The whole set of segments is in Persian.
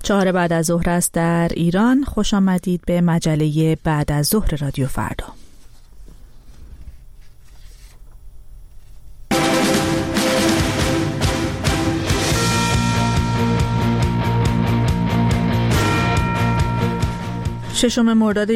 4 بعد از ظهر است در ایران. خوش آمدید به مجله بعد از ظهر رادیو فردا. ششم مرداد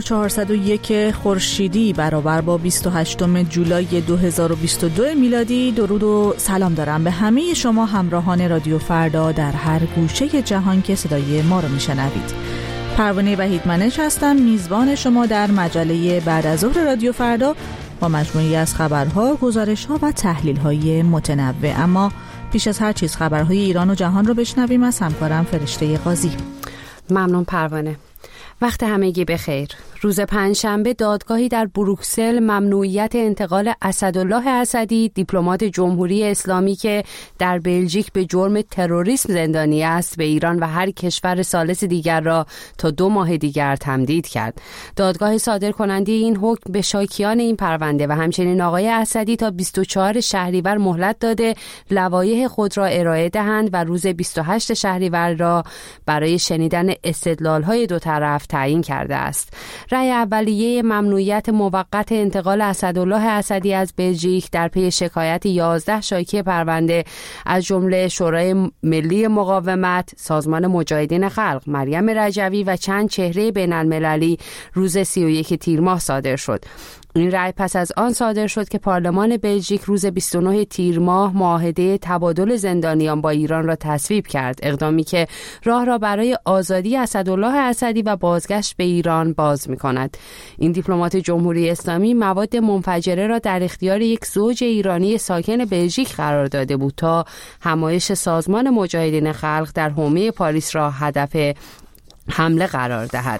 1401 خورشیدی برابر با 28 جولای 2022 میلادی. درود و سلام دارم به همه شما همراهان رادیو فردا در هر گوشه جهان که صدای ما رو میشنوید. پروانه وحیدمنش هستم، میزبان شما در مجله بعد از ظهر رادیو فردا با مجموعی از خبرها، گزارش‌ها و تحلیل‌های متنوع. اما پیش از هر چیز خبرهای ایران و جهان رو بشنویم از همکارم فرشته قاضی. ممنون پروانه. وقت همگی بخیر. روز پنجشنبه دادگاهی در بروکسل ممنوعیت انتقال اسدالله اسدی، دیپلمات جمهوری اسلامی که در بلژیک به جرم تروریسم زندانی است، به ایران و هر کشور ثالث دیگر را تا 2 ماه دیگر تمدید کرد. دادگاه صادرکننده این حکم به شاکیان این پرونده و همچنین آقای اسدی تا 24 شهریور مهلت داده لوایح خود را ارائه دهند و روز 28 شهریور را برای شنیدن استدلال‌های دو طرف تعیین کرده است. رأی اولیه ممنوعیت موقت انتقال اسدالله اسدی از بلژیک در پی شکایت 11 شاکی پرونده از جمله شورای ملی مقاومت، سازمان مجاهدین خلق، مریم رجوی و چند چهره بین‌المللی روز 31 تیر ماه صادر شد. این رأی پس از آن صادر شد که پارلمان بلژیک روز 29 تیر ماه معاهده تبادل زندانیان با ایران را تصویب کرد، اقدامی که راه را برای آزادی اسدالله اسدی و بازگشت به ایران باز می‌کند. این دیپلمات جمهوری اسلامی مواد منفجره را در اختیار یک زوج ایرانی ساکن بلژیک قرار داده بود تا همایش سازمان مجاهدین خلق در حومه پاریس را هدف حمله قرار دهد.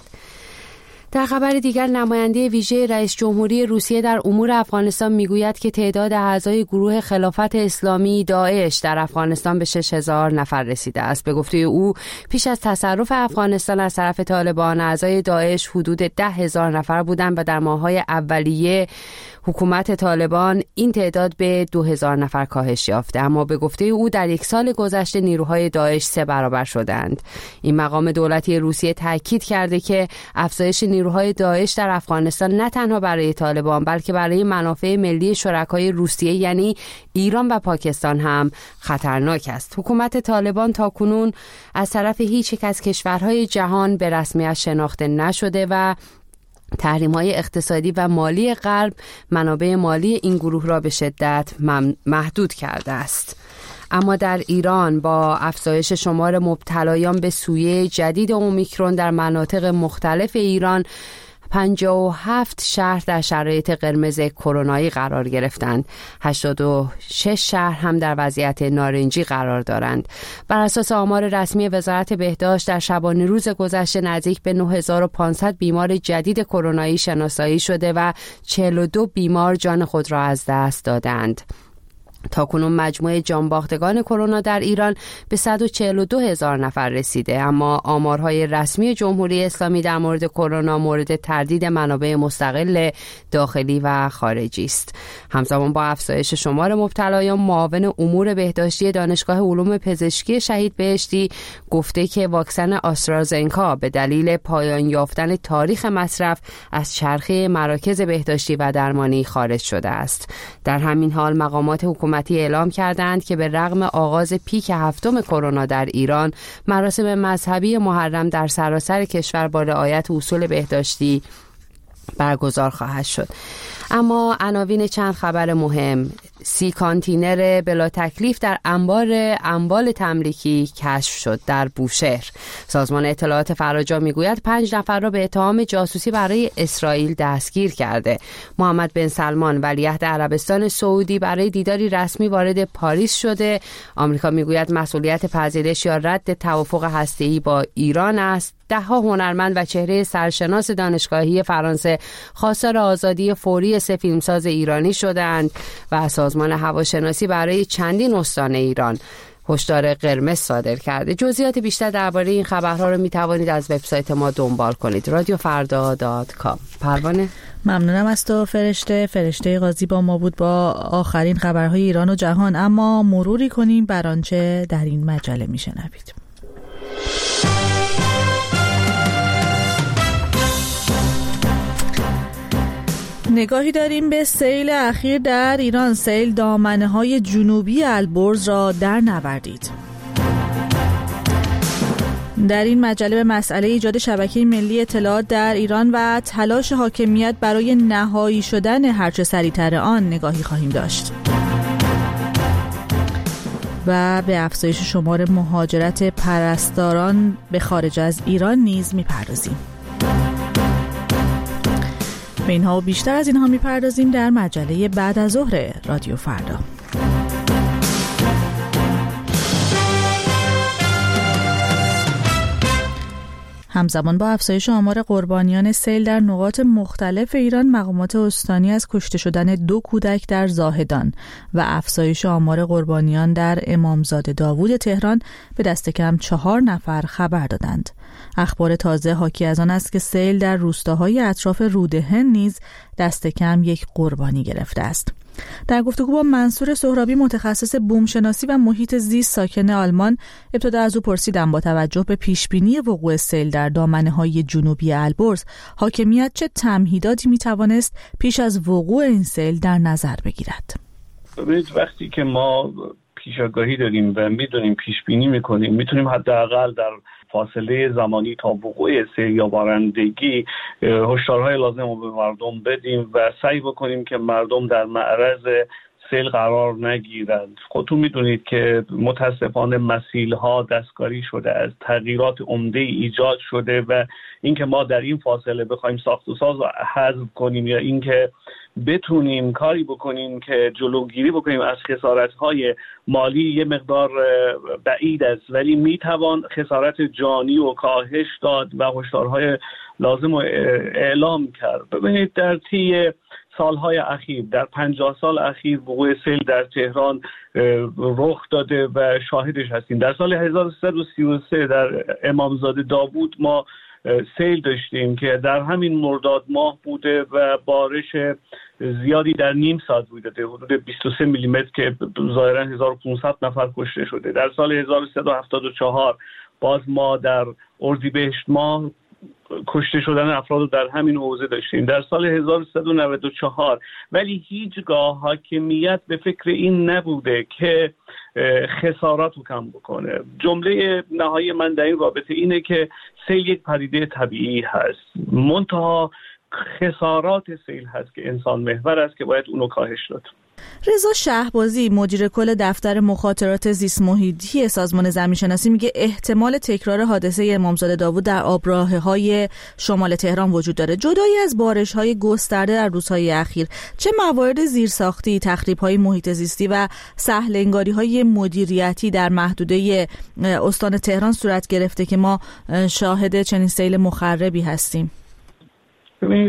در خبر دیگر، نماینده ویژه رئیس جمهوری روسیه در امور افغانستان میگوید که تعداد اعضای گروه خلافت اسلامی داعش در افغانستان به 6000 نفر رسیده است. به گفته او، پیش از تصرف افغانستان از طرف طالبان، اعضای داعش حدود 10,000 نفر بودند و در ماه‌های اولیه حکومت طالبان این تعداد به 2000 نفر کاهش یافته، اما به گفته او در یک سال گذشته نیروهای داعش 3 برابر شدند. این مقام دولتی روسیه تاکید کرده که افزایش نیروهای داعش در افغانستان نه تنها برای طالبان بلکه برای منافع ملی شرکای روسیه یعنی ایران و پاکستان هم خطرناک است. حکومت طالبان تاکنون از طرف هیچ یک از کشورهای جهان به رسمیت شناخته نشده و تحریم‌های اقتصادی و مالی غرب منابع مالی این گروه را به شدت محدود کرده است. اما در ایران با افزایش شمار مبتلایان به سویه جدید اومیکرون در مناطق مختلف ایران، 57 شهر در شرایط قرمز کرونایی قرار گرفتند. 86 شهر هم در وضعیت نارنجی قرار دارند. بر اساس آمار رسمی وزارت بهداشت، در شبانه روز گذشته نزدیک به 9500 بیمار جدید کرونایی شناسایی شده و 42 بیمار جان خود را از دست دادند. تاکنون مجموع جانباختگان کرونا در ایران به 142,000 نفر رسیده، اما آمارهای رسمی جمهوری اسلامی در مورد کرونا مورد تردید منابع مستقل داخلی و خارجی است. همزمان با افزایش شمار مبتلایان، معاون امور بهداشتی دانشگاه علوم پزشکی شهید بهشتی گفته که واکسن آسترازنکا به دلیل پایان یافتن تاریخ مصرف از چرخه مراکز بهداشتی و درمانی خارج شده است. در همین حال مقامات حکومتی اعلام کردند که به رغم آغاز پیک 7 کرونا در ایران، مراسم مذهبی محرم در سراسر کشور با رعایت اصول بهداشتی برگزار خواهد شد. اما عناوین چند خبر مهم: 30 کانتینر بلا تکلیف در انبار اموال تملیکی کشف شد در بوشهر. سازمان اطلاعات فراجا میگوید 5 نفر را به اتهام جاسوسی برای اسرائیل دستگیر کرده. محمد بن سلمان ولیعهد عربستان سعودی برای دیداری رسمی وارد پاریس شده. آمریکا میگوید مسئولیت پذیرش یا رد توافق هسته‌ای با ایران است. 10 هنرمند و چهره سرشناس دانشگاهی فرانسه خواستار آزادی فوری 3 فیلمساز ایرانی شدند و سازمان هواشناسی برای چندین استان ایران هشدار قرمز صادر کرده. جزئیات بیشتر درباره این خبرها رو میتوانید از وبسایت ما دنبال کنید، radiofarda.com. پروانه، ممنونم از تو فرشته قاضی با ما بود با آخرین خبرهای ایران و جهان. اما مروری کنیم بر آنچه در این مجله میشنوید. نگاهی داریم به سیل اخیر در ایران. سیل دامنه‌های جنوبی البرز را در نوردید. در این مجله به مسئله ایجاد شبکه ملی اطلاعات در ایران و تلاش حاکمیت برای نهایی شدن هرچه سریعتر آن نگاهی خواهیم داشت. و به افزایش شمار مهاجرت پرستاران به خارج از ایران نیز می‌پردازیم. به اینها و بیشتر از اینها می‌پردازیم در مجله بعد از ظهر رادیو فردا. همزمان با افزایش آمار قربانیان سیل در نقاط مختلف ایران، مقامات استانی از کشته شدن 2 کودک در زاهدان و افزایش آمار قربانیان در امامزاده داوود تهران به دست کم 4 نفر خبر دادند. اخبار تازه حاکی از آن است که سیل در روستاهای اطراف رودهن نیز دست کم 1 قربانی گرفته است. در گفتگو با منصور سهرابی، متخصص بومشناسی و محیط زیست ساکن آلمان، ابتدا از او پرسیدم با توجه به پیشبینی وقوع سیل در دامنه‌های جنوبی البرز، حاکمیت چه تمهیداتی میتوانست پیش از وقوع این سیل در نظر بگیرد؟ ببینید، وقتی که ما پیشاگاهی داریم و میدونیم پیشبینی میکنیم، میتونیم حداقل در فاصله زمانی تا وقوع سیل یا بارندگی هشدارهای لازم رو به مردم بدیم و سعی بکنیم که مردم در معرض سیل قرار نگیرند. خودتون میدونید که متاسفانه مسیل‌ها دستکاری شده، از تغییرات عمده ایجاد شده و اینکه ما در این فاصله بخوایم ساخت و ساز رو حذف کنیم یا اینکه بتونیم کاری بکنیم که جلوگیری بکنیم از خسارت‌های مالی یه مقدار بعید است، ولی میتوان خسارت جانی و کاهش داد و هشدارهای لازم رو اعلام کرد. ببینید، در طی سالهای اخیر، در 50 سال اخیر وقوع سیل در تهران رخ داده و شاهدش هستیم. در سال 1333 در امامزاده داوود ما سیل داشتیم که در همین مرداد ماه بوده و بارش زیادی در نیم ساعت بوده، حدود 23 میلیمتر که ظاهراً 1500 نفر کشته شده. در سال 1374 باز ما در اردیبهشت ماه کشته شدن افراد رو در همین حوزه داشتیم. در سال 1394 ولی هیچگاه حاکمیت به فکر این نبوده که خسارات رو کم بکنه. جمله نهایی من در این رابطه اینه که سیل یک پدیده طبیعی هست، منتها خسارات سیل هست که انسان محور است که باید اونو کاهش داد. رضا شهبازی، مدیر کل دفتر مخاطرات زیست محیطی سازمان زمینشناسی، میگه احتمال تکرار حادثه امامزاده داوود در آبراهه‌های شمال تهران وجود داره. جدایی از بارش‌های گسترده در روزهای اخیر، چه موارد زیرساختی، تخریب‌های محیط زیستی و سهل‌انگاری‌های مدیریتی در محدوده استان تهران صورت گرفته که ما شاهد چنین سیل مخربی هستیم؟ ببینید،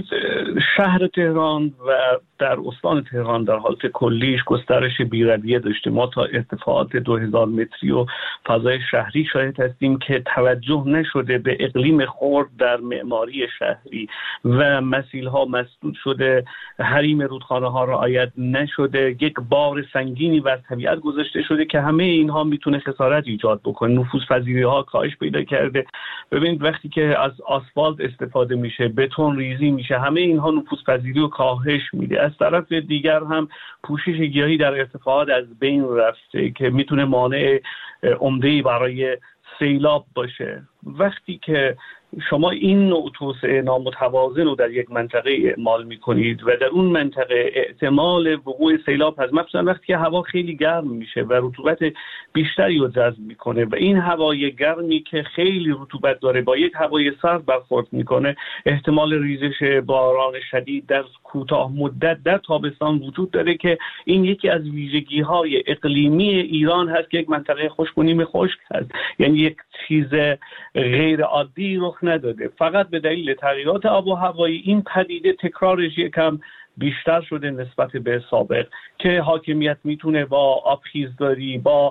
شهر تهران و در استان تهران در حالت کلیش گسترش بی‌رویه داشته. ما تا ارتفاعات 2000 متری و فضای شهری شاهد هستیم که توجه نشده به اقلیم خرد در معماری شهری و مسیل‌ها مسدود شده، حریم رودخانه‌ها رعایت نشده، یک بار سنگینی بر طبیعت گذاشته شده که همه اینها میتونه خسارت ایجاد بکنه. نفوذپذیری‌ها کاهش پیدا کرده. ببینید، وقتی که از آسفالت استفاده میشه، بتون ریزی میشه، همه اینها نفوذپذیری و کاهش میده. از طرف دیگر هم پوشش گیاهی در ارتفاعات از بین رفته که میتونه مانع عمده‌ای برای سیلاب باشه. وقتی که شما این نوع توسعه نامتوازن رو در یک منطقه اعمال میکنید و در اون منطقه احتمال وقوع سیلاب هست، مثلا وقتی که هوا خیلی گرم میشه و رطوبت بیشتری رو جذب میکنه و این هوای گرمی که خیلی رطوبت داره با یک هوای سرد برخورد میکنه، احتمال ریزش باران شدید در کوتاه مدت در تابستان وجود داره که این یکی از ویژگی‌های اقلیمی ایران هست که یک منطقه خشک و نیمه خشک هست. یعنی یک چیز غیر عادی رخ نداده، فقط به دلیل تغییرات آب و هوایی این پدیده تکرارش یکم بیشتر شده نسبت به سابق که حاکمیت میتونه با آبخیزداری، با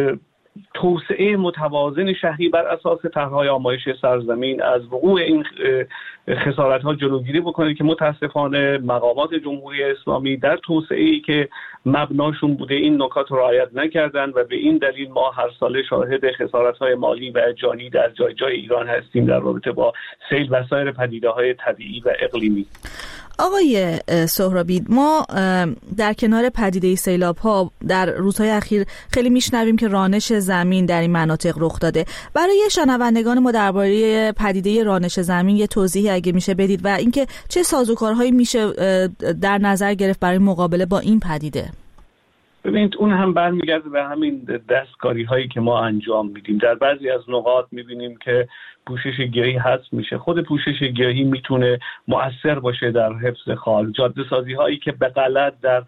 توسعه متوازن شهری بر اساس طرح‌های آمایش سرزمین از وقوع این خسارت‌ها جلوگیری بکنه که متاسفانه مقامات جمهوری اسلامی در توسعه‌ای که مبناشون بوده این نکات رعایت نکردن و به این دلیل ما هر ساله شاهد خسارت‌های مالی و جانی در جای ایران هستیم در رابطه با سیل و سایر پدیده‌های طبیعی و اقلیمی. آقای سهرابی، ما در کنار پدیده سیلاب ها در روزهای اخیر خیلی میشنویم که رانش زمین در این مناطق رخ داده. برای شنوندگان ما درباره پدیده رانش زمین یه توضیحی اگه میشه بدید و اینکه چه سازوکارهایی میشه در نظر گرفت برای مقابله با این پدیده؟ ببینید اون هم برمیگرده به همین دستکاری هایی که ما انجام میدیم. در بعضی از نقاط میبینیم که پوشش گیاهی حذف میشه. خود پوشش گیاهی میتونه مؤثر باشه در حفظ خاک. جاده سازی هایی که به غلط در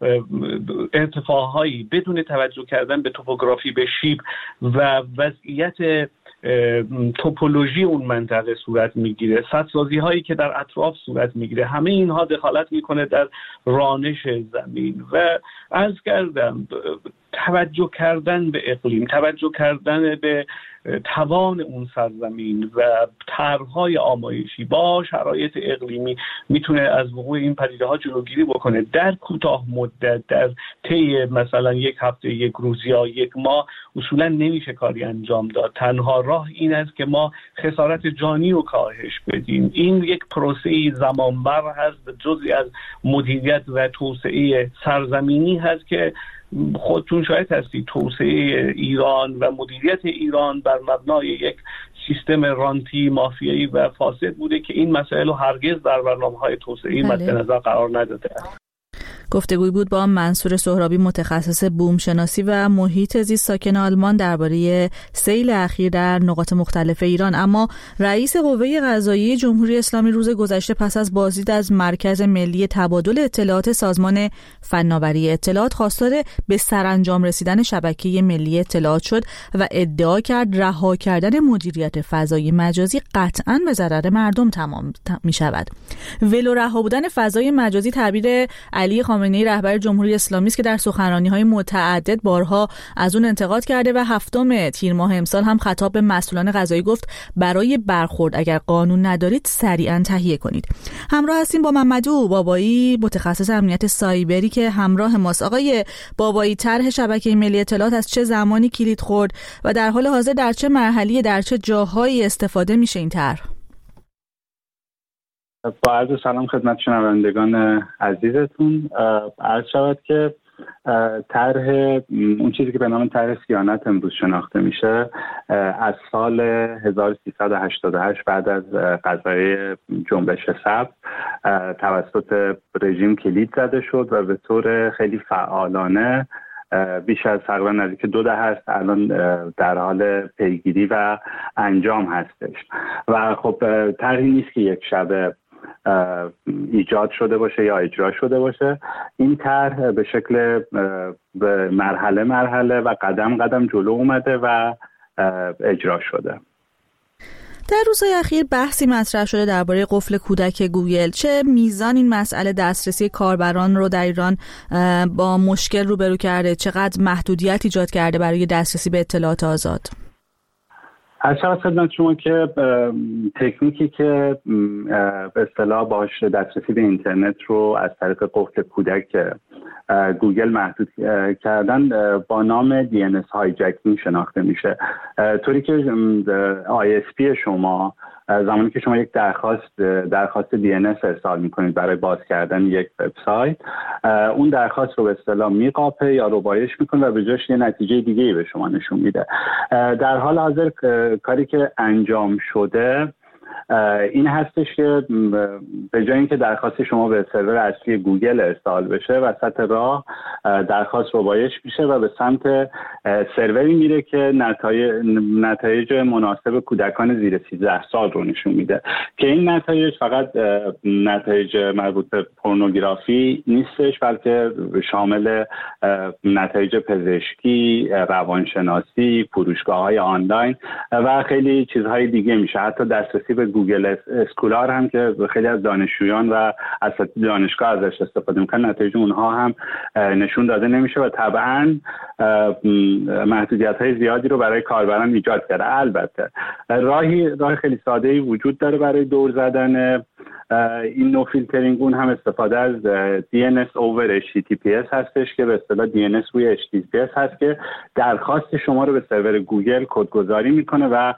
ارتفاع هایی بدون توجه کردن به توپوگرافی، به شیب و وضعیت توپولوژی اون منطقه صورت میگیره، سدسازی هایی که در اطراف صورت میگیره، همه اینها دخالت میکنه در رانش زمین. و عرض کردم توجه کردن به اقلیم، توجه کردن به توان اون سرزمین و طرح‌های آمایشی با شرایط اقلیمی میتونه از وقوع این پدیده ها جلوگیری بکنه. در کوتاه مدت، در طی مثلا یک هفته، یک روز یا یک ماه اصولا نمیشه کاری انجام داد. تنها راه این است که ما خسارت جانی رو کاهش بدیم. این یک پروسه زمانبر هست، جزئی از مدیریت و توسعه سرزمینی هست که خودتون شاید هستید توسعه ایران و مدیریت ایران بر مبنای یک سیستم رانتی مافیایی و فاسد بوده که این مسائل رو هرگز در برنامه‌های توسعه‌ای مد نظر قرار نداده است. گفتگوی بود با منصور سهرابی، متخصص بوم شناسی و محیط زیست ساکن آلمان درباره سیل اخیر در نقاط مختلف ایران. اما رئیس قوه قضاییه جمهوری اسلامی روز گذشته پس از بازدید از مرکز ملی تبادل اطلاعات سازمان فناوری اطلاعات خواستار به سرانجام رسیدن شبکه ملی اطلاعات شد و ادعا کرد رها کردن مدیریت فضای مجازی قطعاً به ضرر مردم تمام می شود. ولو رها بودن فضای مجازی تعبیر علی خامنه‌ای رهبر جمهوری اسلامی است که در سخنرانی‌های متعدد بارها از اون انتقاد کرده و 7 تیر ماه امسال هم خطاب به مسئولان قضایی گفت برای برخورد اگر قانون ندارید سریعا تهیه کنید. همراه هستیم با محمدو بابایی، متخصص امنیت سایبری که همراه ماست. آقای بابایی، طرح شبکه ملی اطلاعات از چه زمانی کلید خورد و در حال حاضر در چه مرحله، در چه جاهایی استفاده میشه این طرح؟ با عرض سلام خدمت شنوندگان عزیزتون. عرض شود که طرح اون چیزی که به نام طرح صیانت امروز شناخته میشه از سال 1388 بعد از قضیه جنبش سبز توسط رژیم کلید زده شد و به طور خیلی فعالانه بیش از تقریبا نزدیک 2 دهه است الان در حال پیگیری و انجام هستش. و خب طرحی نیست که یک شبه ایجاد شده باشه یا اجرا شده باشه. این طرح به شکل مرحله و قدم جلو اومده و اجرا شده. در روزهای اخیر بحثی مطرح شده درباره قفل کودک گوگل. چه میزان این مسئله دسترسی کاربران رو در ایران با مشکل روبرو کرده؟ چقدر محدودیت ایجاد کرده برای دسترسی به اطلاعات آزاد؟ از شما خدمت شما که تکنیکی که به اصطلاح باهاش دسترسی به اینترنت رو از طریق قفل کودک گوگل محدود کردن با نام DNS هایجکینگ شناخته میشه. طوری که ISP شما زمانی که شما یک درخواست DNS ارسال میکنید برای باز کردن یک وبسایت، اون درخواست رو به اصطلاح میقاپه یا ربایش میکنه و به جاش یه نتیجه دیگه‌ای به شما نشون میده. در حال حاضر کاری که انجام شده این هستش که به جای اینکه درخواست شما به سرور اصلی گوگل ارسال بشه، وسط راه درخواست ربایش میشه و به سمت سروری میره که نتایج مناسب کودکان زیر 13 سال رو نشون میده که این نتایج فقط نتایج مربوط به پورنوگرافی نیستش، بلکه شامل نتایج پزشکی، روانشناسی، فروشگاه‌های آنلاین و خیلی چیزهای دیگه میشه. حتی دسترسی به گوگل اسکولار هم که خیلی از دانشجویان و اساتید دانشگاه ازش استفاده میکنن، نتایج اونها هم نشون داده نمیشه و طبعا محدودیت‌های زیادی رو برای کاربران ایجاد کرده. البته راه خیلی ساده‌ای وجود داره برای دور زدن این نو فیلترینگ اون هم استفاده از DNS over HTTPS هستش که به اصطلاح DNS روی HTTPS هست که درخواست شما رو به سرور گوگل کدگذاری میکنه و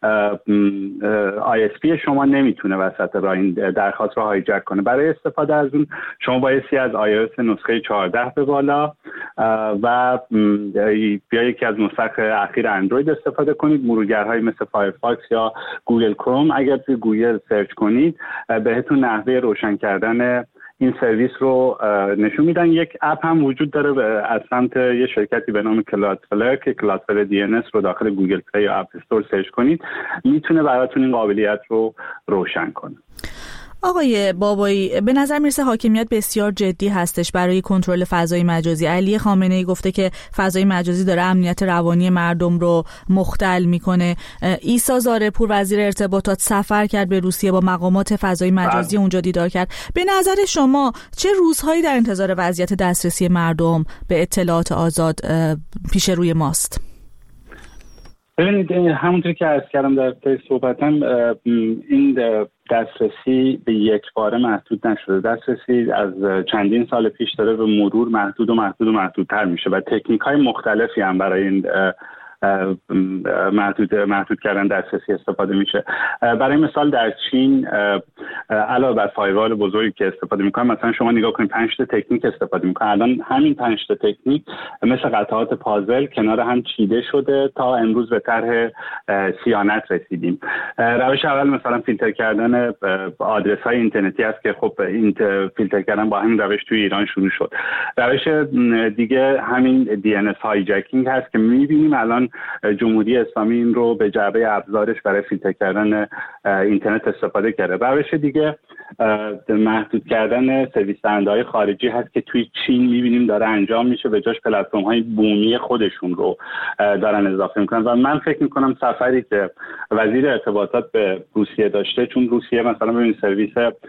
ISP شما نمیتونه وسط راه این درخواست رو هایجک کنه. برای استفاده از اون شما بایستی از iOS نسخه 14 به بالا و یا یکی از نسخ اخیر اندروید استفاده کنید. مرورگرهای مثل فایرفاکس یا گوگل کروم اگر توی گوگل سرچ کنید بهتون نحوه روشن کردن این سرویس رو نشون میدن. یک اپ هم وجود داره از سمت یه شرکتی به نام کلادفلر که کلادفلر DNS رو داخل گوگل پلی یا اپ استور سرچ کنید میتونه براتون این قابلیت رو روشن کنه. آقای بابایی، به نظر میرسه حاکمیت بسیار جدی هستش برای کنترل فضای مجازی. علی خامنه‌ای گفته که فضای مجازی داره امنیت روانی مردم رو مختل میکنه. عیسی زارعپور وزیر ارتباطات سفر کرد به روسیه، با مقامات فضای مجازی اونجا دیدار کرد. به نظر شما چه روزهایی در انتظار وضعیت دسترسی مردم به اطلاعات آزاد پیش روی ماست؟ ببینید همونطور که عرض کردم در طی صحبتم، این دسترسی به یک باره محدود نشده. دسترسی از چندین سال پیش داره به مرور محدودتر میشه و تکنیک های مختلفی هم برای این محدود کردن دسترسی استفاده میشه. برای مثال در چین علاوه بر فایروال بزرگی که استفاده میکنن، مثلا شما نگاه کنید 5 تا تکنیک استفاده میکنن. الان همین 5 تا تکنیک مثل قطعات پازل کنار هم چیده شده تا امروز به طرح سیانت رسیدیم. روش اول مثلا فیلتر کردن آدرس های اینترنتی است که خب این فیلتر کردن با همین روش توی ایران شروع شد. روش دیگه همین DNS هایجکینگ هست که میبینیم الان جمهوری اسلامی این رو به جعبه ابزارش برای فیلتر کردن اینترنت استفاده کرده. روش دیگه محدود کردن سرویس دهنده‌های خارجی هست که توی چین می‌بینیم داره انجام میشه، به جاش پلتفرم‌های بومی خودشون رو دارن اضافه میکنن. و من فکر میکنم سفری که وزیر ارتباطات به روسیه داشته، چون روسیه مثلا ببین سرویس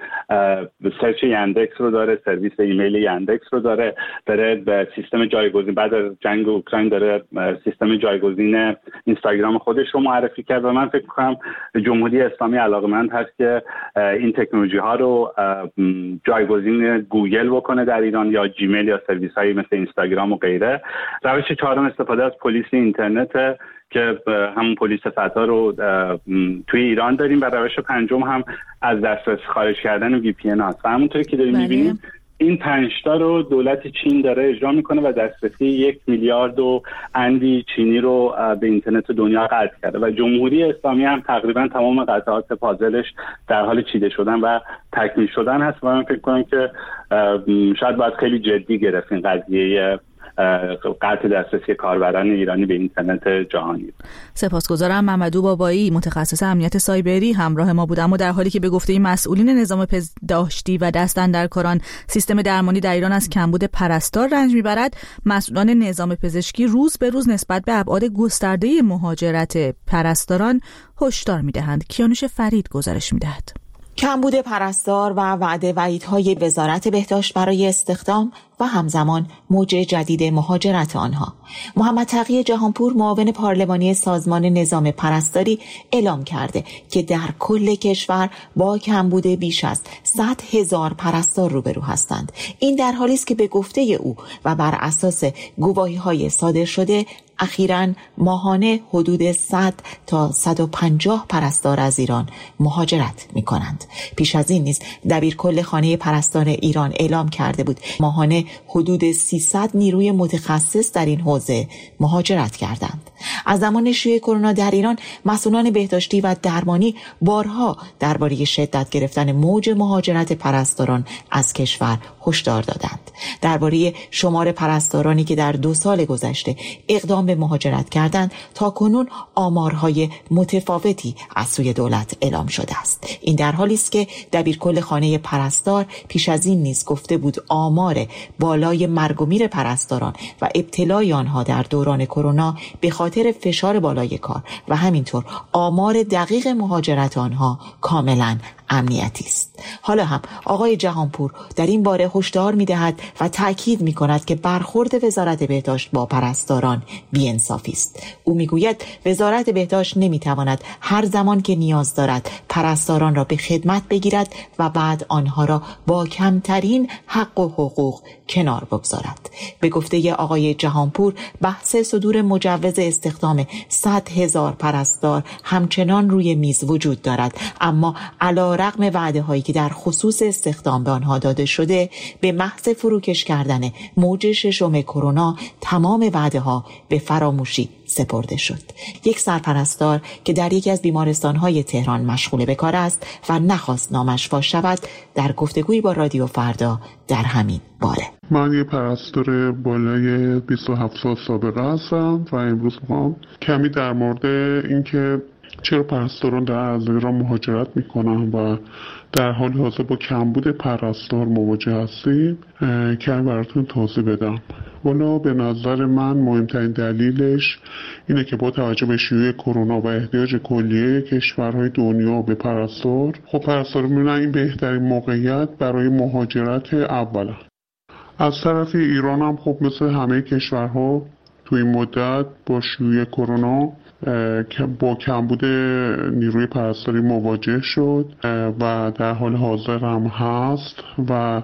سرچ یاندکس رو داره، سرویس ایمیل یاندکس رو داره به سیستم جایگزین، بعد از جنگ اوکراین داره سیستم جایگزین اینستاگرام خودش رو معرفی کرد و من فکر میکنم جمهوری اسلامی علاقمند هست که این تکنولوژی ها رو جایگزین گوگل بکنه در ایران یا جیمیل یا سرویس هایی مثل اینستاگرام و غیره. روش چهارم استفاده از پلیس اینترنت که همون پلیس فضا رو توی ایران داریم و روش پنجم هم از دسترس خارج کردن VPN هست. و همونطوری که داریم می‌بینیم این 5 تا رو دولت چین داره اجرا میکنه و دسترسی 1 میلیارد و اندی چینی رو به اینترنت دنیا قطع کرده و جمهوری اسلامی هم تقریبا تمام قطعات پازلش در حال چیده شدن و تکمیل شدن هست و من فکر کنم که شاید باید خیلی جدی گرفت این قضیه قطع دسترسی کاربران ایرانی به اینترنت جهانی. سپاسگزارم. ممدو بابایی، متخصص امنیت سایبری، همراه ما بود. اما در حالی که به گفته مسئولین نظام پزشکی و دستاندرکاران سیستم درمانی در ایران از کمبود پرستار رنج میبرد، مسئولان نظام پزشکی روز به روز نسبت به ابعاد گسترده مهاجرت پرستاران هشدار میدهند. کیانوش فرید گزارش میدهد. کمبود پرستار و وعده وعیدهای وزارت بهداشت برای استخدام و همزمان موج جدید مهاجرت آنها. محمد تقی جهانپور، معاون پارلمانی سازمان نظام پرستاری، اعلام کرده که در کل کشور با کمبود بیش از 100,000 پرستار روبرو هستند. این در حالی است که به گفته او و بر اساس گواهی‌های صادر شده اخیراً ماهانه حدود 100 تا 150 پرستار از ایران مهاجرت می‌کنند. پیش از این نیز دبیرکل خانه پرستار ایران اعلام کرده بود ماهانه حدود 300 نیروی متخصص در این حوزه مهاجرت کردند. از زمان شیوع کرونا در ایران مسئولان بهداشتی و درمانی بارها درباره شدت گرفتن موج مهاجرت پرستاران از کشور هشدار دادند. درباره شمار پرستارانی که در 2 سال گذشته اقدام به مهاجرت کردند تا کنون آمارهای متفاوتی از سوی دولت اعلام شده است. این در حالی است که دبیرکل خانه پرستار پیش از این نیز گفته بود آمار بالای مرگ و میر پرستاران و ابتلای آنها در دوران کرونا به خاطر فشار بالای کار و همینطور آمار دقیق مهاجرت آنها کاملا امنیتی است. حالا هم آقای جهانپور در این باره هشدار می‌دهد و تأکید می‌کند که برخورد وزارت بهداشت با پرستاران بی‌انصافی است. او می‌گوید وزارت بهداشت نمی‌تواند هر زمان که نیاز دارد پرستاران را به خدمت بگیرد و بعد آنها را با کمترین حق و حقوق کنار بگذارد. به گفته آقای جهانپور بحث صدور مجوز استخدام 100,000 پرستار همچنان روی میز وجود دارد، اما علی‌رغم وعده‌هایی که در خصوص استخدام به آنها داده شده، به محض فروکش کردن موج ششم کرونا تمام وعده‌ها به فراموشی سپرده شد. یک سرپرستار که در یکی از بیمارستان‌های تهران مشغول به کار است و نخواست نامش فاش شود، در گفتگویی با رادیو فردا در همین باره: من یه پرستار بالای 27 سال سابقه هستم و امروز می‌خوام کمی در مورد اینکه چرا پرستاران در از ایران مهاجرت میکنن و در حال حاضر با کمبود پرستار مواجه هستیم کمی براتون توضیح بدم. والا به نظر من مهمترین دلیلش اینه که با توجه به شیوع کرونا و احتیاج کلیه کشورهای دنیا به پرستار، خب پرستار میبینن این بهترین موقعیت برای مهاجرت اولا. از طرف ایران هم خب مثل همه کشورها توی این مدت با شیوع کرونا با کمبود نیروی پرستاری مواجه شد و در حال حاضر هم هست و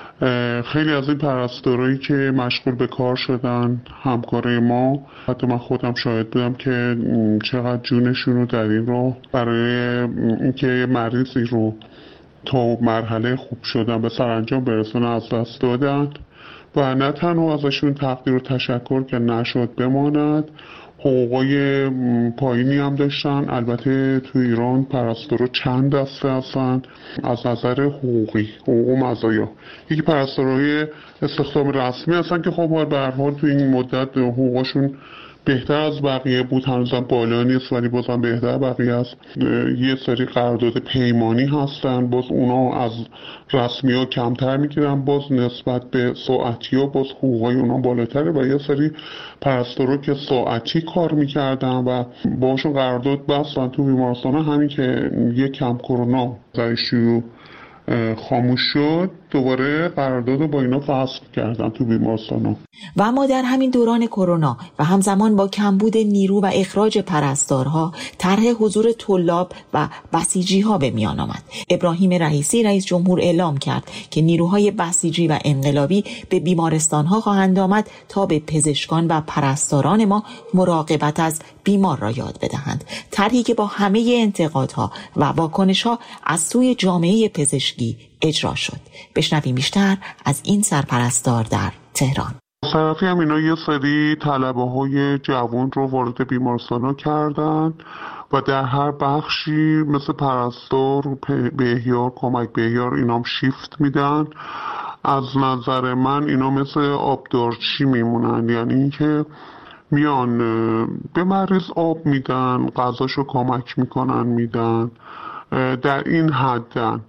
خیلی از این پرستارایی که مشغول به کار شدن همکارای ما، حتی من خودم شاهد بودم که چقدر جونشون رو در این راه برای اینکه مریضی رو تا مرحله خوب شدن به سرانجام برسونه از دست دادن و نه تنها ازشون تقدیر و تشکر که نشد بماند، حقوقای پایینی هم داشتن. البته تو ایران پرستارا چند دسته هستن از نظر حقوقی، حقوق و مزایا. یکی پرستارای استخدام رسمی هستن که خب به هر حال تو این مدت حقوقشون بهتر از بقیه بود، هنوزم بالا نیست ولی بازم بهتر بقیه است. یه سری قرارداد پیمانی هستن، باز اونا از رسمی ها کمتر میگیرن، باز نسبت به ساعتی ها باز حقوقای اونا بالاتره و یه سری پرستارا که ساعتی کار میکردن و باشون قرارداد بستن تو بیمارستان، همین که یک کم کرونا زایشو خاموش شد دوباره قرارداد با اینا فسخ کردن تو بیمارستانا. و اما در همین دوران کرونا و همزمان با کمبود نیرو و اخراج پرستارها، طرح حضور طلاب و بسیجی‌ها به میان آمد. ابراهیم رئیسی رئیس جمهور اعلام کرد که نیروهای بسیجی و انقلابی به بیمارستانها خواهند آمد تا به پزشکان و پرستاران ما مراقبت از بیمار را یاد بدهند. طرحی که با همه انتقادها و واکنش‌ها از سوی جامعه پزشکی اجرا شد. بشنویم بیشتر از این سرپرستار در تهران. طرفی هم اینا یه سری طلبه های جوان رو وارد بیمارستان ها کردن و در هر بخشی مثل پرستار، بهیار، کمک بهیار اینام شیفت میدن. از نظر من اینا مثل آبدارچی میمونن، یعنی اینکه میان به مریض آب میدن، غذاشو کمک میکنن میدن، در این حدن.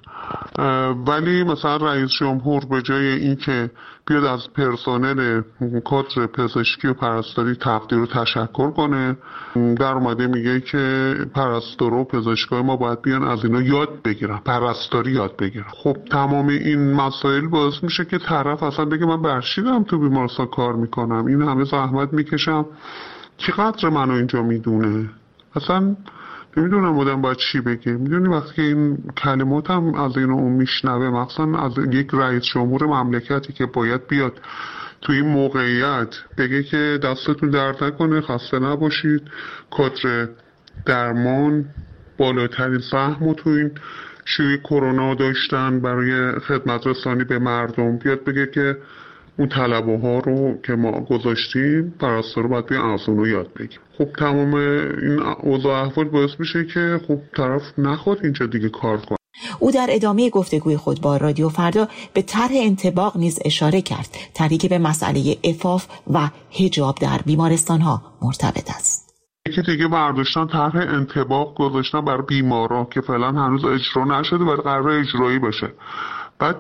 ولی مثلا رئیس جمهور به جای اینکه بیاد از پرسنل کادر پزشکی و پرستاری تقدیر و تشکر کنه، در اومده میگه که پرستارا و پزشکای ما باید بیان از اینا یاد بگیرن، پرستاری یاد بگیرن. خب تمام این مسائل باعث میشه که طرف اصلا بگه من برشیدم تو بیمارستان کار میکنم، این همه زحمت میکشم، کی قدر منو اینجا میدونه؟ اصلا نمیدونم آدم باید چی بگه. میدونی وقتی که این کلمات هم از اینو اون میشنوه، مخصوصا از یک رئیس جمهور مملکتی که باید بیاد تو این موقعیت بگه که دستتون درد نکنه، خسته نباشید، کادر درمان بالاترین سهم تو این شیوع کرونا داشتن برای خدمت رسانی به مردم، بیاد بگه که اون طلبه ها رو که ما گذاشتیم پرستار رو باید بیان از اون رو یاد بگیم. خب تمام این اوضاع احوال باعث میشه که خب طرف نخواد اینجا دیگه کار کنه. او در ادامه گفتگوی خود با رادیو فردا به طرح انطباق نیز اشاره کرد، طرحی که به مسئله عفاف و حجاب در بیمارستان‌ها مرتبط است. یکی دیگه برداشتن طرح انطباق گذاشتن برای بیمارا که فعلا هنوز اجرا نشده و قرار اجرایی بشه. بعد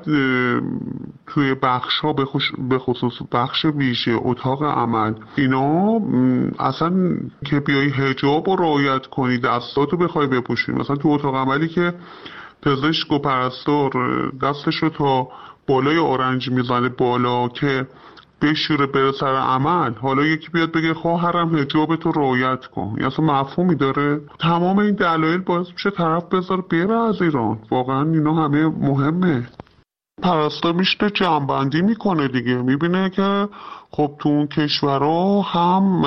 توی بخش ها به خصوص بخش ویژه اتاق عمل اینا اصلا که بیایی حجاب رو رعایت کنی، دستاتو بخوای بپوشی، مثلا تو اتاق عملی که پزشک و پرستار دستشو تا بالای اورنج میزنه بالا که بشوره بره سر عمل، حالا یکی بیاد بگه خواهرم حجابتو رعایت کن، یا اصلا مفهومی داره؟ تمام این دلایل باعث میشه طرف بذاره بره از ایران. واقعا اینا همه مهمه. پرستار میشه جمع‌بندی میکنه دیگه، میبینه که خب تو اون کشورها هم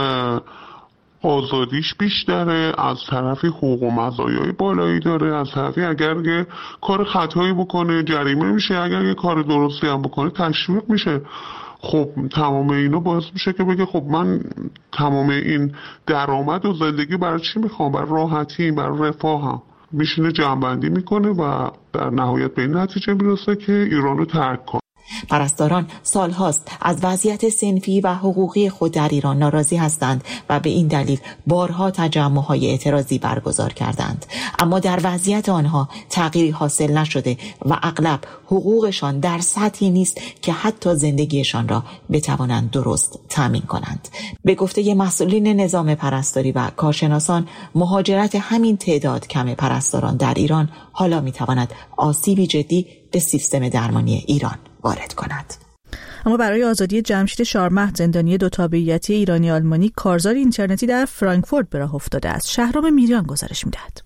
آزادیش بیشتره، از طرفی حقوق و مزایای بالایی داره، از طرفی اگر یه کار خطایی بکنه جریمه میشه، اگر یه کار درستی هم بکنه تشویق میشه. خب تمام اینا باعث میشه که بگه خب من تمام این درآمد و زندگی برای چی میخوام؟ برای راحتی، برای رفاهم. میشینه جمع‌بندی میکنه و در نهایت به این نتیجه میرسه که ایران رو ترک کنه. پرستاران سالهاست از وضعیت صنفی و حقوقی خود در ایران ناراضی هستند و به این دلیل بارها تجمع‌های اعتراضی برگزار کردند، اما در وضعیت آنها تغییری حاصل نشده و اغلب حقوقشان در سطحی نیست که حتی زندگیشان را بتوانند درست تامین کنند. به گفته مسئولین نظام پرستاری و کارشناسان، مهاجرت همین تعداد کم پرستاران در ایران حالا میتواند آسیبی جدی به سیستم درمانی ایران وارد کند. اما برای آزادی جمشید شارمهد، زندانی دو تابعیتی ایرانی آلمانی، کارزار اینترنتی در فرانکفورت به راه افتاده است. شهرام میریان گزارش می‌دهد.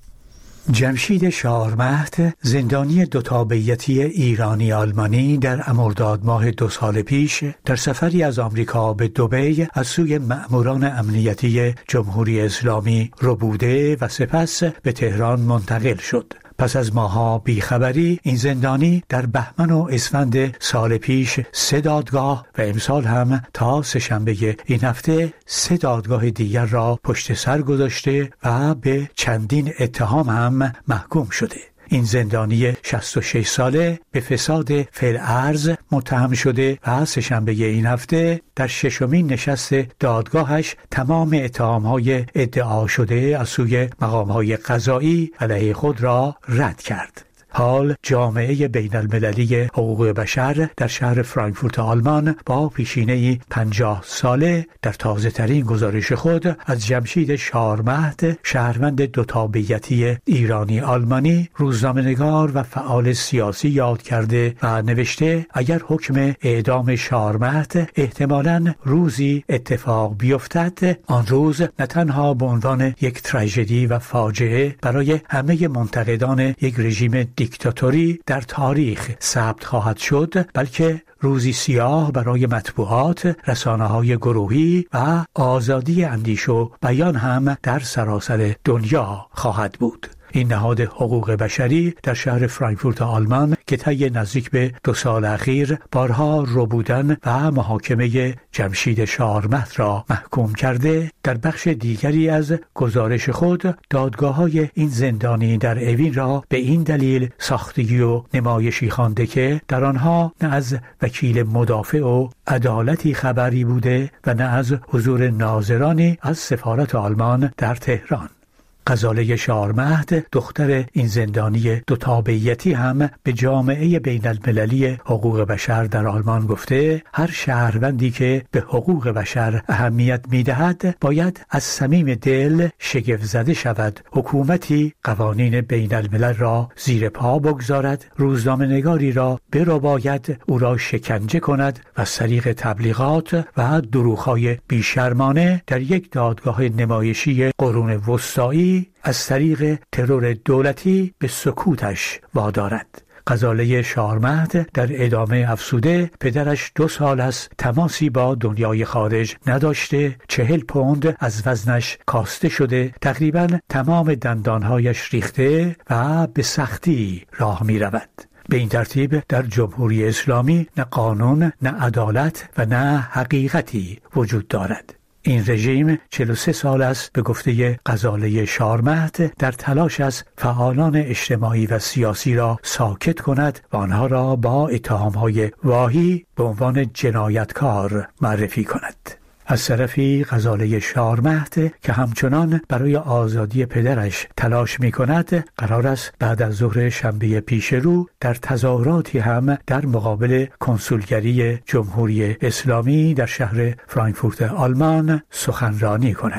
جمشید شارمهد، زندانی دو تابعیتی ایرانی آلمانی، در مرداد ماه 2 سال پیش در سفری از آمریکا به دبی از سوی مأموران امنیتی جمهوری اسلامی ربوده و سپس به تهران منتقل شد. پس از ماها بیخبری، این زندانی در بهمن و اسفند سال پیش 3 دادگاه و امسال هم تا سه‌شنبه این هفته 3 دادگاه دیگر را پشت سر گذاشته و به چندین اتهام هم محکوم شده. این زندانی 66 ساله به فساد فی‌الارض متهم شده و سه‌شنبه این هفته در 6مین نشست دادگاهش تمام اتهام‌های ادعا شده از سوی مقام‌های قضایی علیه خود را رد کرد. حال جامعه بین المللی حقوق بشر در شهر فرانکفورت آلمان با پیشینه‌ای 50 ساله در تازه ترین گزارش خود از جمشید شارمهد، شهروند دو تابعیتی ایرانی آلمانی، روزنامه‌نگار و فعال سیاسی یاد کرده و نوشته اگر حکم اعدام شارمهد احتمالاً روزی اتفاق بیفتد، آن روز نه تنها به عنوان یک تراژدی و فاجعه برای همه منتقدان یک رژیم دیکتاتوری در تاریخ ثبت خواهد شد، بلکه روزی سیاه برای مطبوعات، رسانه‌های گروهی و آزادی اندیشه و بیان هم در سراسر دنیا خواهد بود. این نهاد حقوق بشری در شهر فرانکفورت آلمان که طی نزدیک به 2 سال اخیر بارها ربودن و محاکمه جمشید شارمهد را محکوم کرده، در بخش دیگری از گزارش خود دادگاه‌های این زندانی در اوین را به این دلیل ساختگی و نمایشی خوانده که در آنها نه از وکیل مدافع و عدالتی خبری بوده و نه از حضور ناظرانی از سفارت آلمان در تهران. غزاله شارمهد، دختر این زندانی دو تابعیتی، هم به جامعه بین المللی حقوق بشر در آلمان گفته هر شهروندی که به حقوق بشر اهمیت می‌دهد باید از صمیم دل شگفت زده شود. حکومتی قوانین بین الملل را زیر پا بگذارد، روزنامه‌نگاری را برباید، او را شکنجه کند و از طریق تبلیغات و دروغ‌های بیشرمانه در یک دادگاه نمایشی قرون وسطایی از طریق ترور دولتی به سکوتش وادارد. غزاله شارمهد در ادامه افسوده پدرش 2 سال است تماسی با دنیای خارج نداشته، 40 پوند از وزنش کاسته شده، تقریباً تمام دندانهایش ریخته و به سختی راه می رود. به این ترتیب در جمهوری اسلامی نه قانون، نه عدالت و نه حقیقتی وجود دارد. این رژیم 43 سال است به گفته غزاله شارمهد در تلاش است فعالان اجتماعی و سیاسی را ساکت کند و آنها را با اتهام‌های واهی به عنوان جنایتکار معرفی کند. از طرفی غزاله شارمهد که همچنان برای آزادی پدرش تلاش می کند، قرار است بعد از ظهر شنبه پیش رو در تظاهراتی هم در مقابل کنسولگری جمهوری اسلامی در شهر فرانکفورت آلمان سخنرانی کند.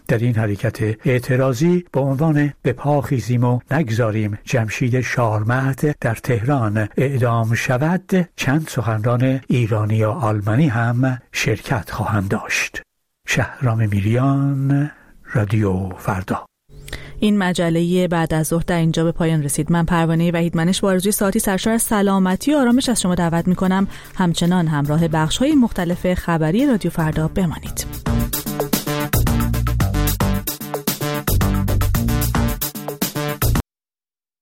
در این حرکت اعتراضی با عنوان به پا خیزیم و نگذاریم جمشید شارمهد در تهران اعدام شود، چند سخنران ایرانی و آلمانی هم شرکت خواهند داشت. شهرام میریان، رادیو فردا. این مجله بعد از ظهر در اینجا به پایان رسید. من پروانه وحیدمنش با آرزوی ساعتی سرشار از سلامتی و آرامش از شما دعوت می‌کنم همچنان همراه بخش‌های مختلف خبری رادیو فردا بمانید.